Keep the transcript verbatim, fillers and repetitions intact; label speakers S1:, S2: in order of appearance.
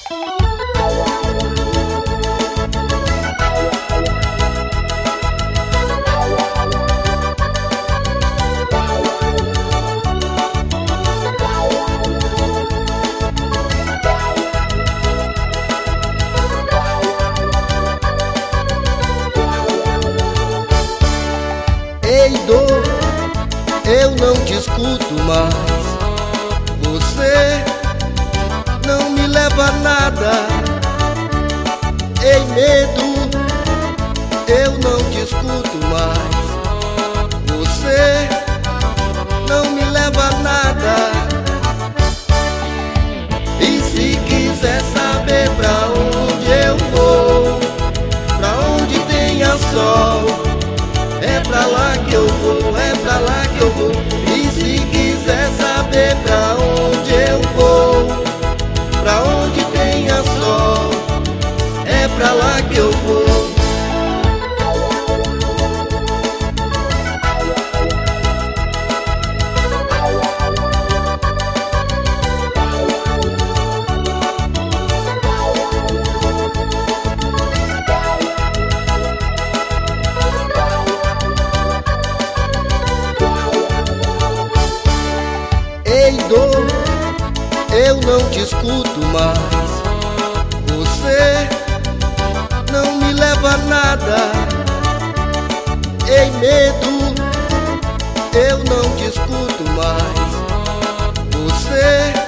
S1: Ei, dor, eu não te escuto mais. Você não me leva a nada. Ei, medo, eu não te escuto mais. Você não me leva a nada. E se quiser saber pra onde eu vou, pra onde tenha sol, é pra lá que eu vou, é pra lá que eu vou. E se quiser saber pra onde eu vou, pra onde tenha sol, é pra lá que eu vou. Ei, dor, eu não te escuto mais. Você não me leva a nada. Ei, medo, eu não te escuto mais. Você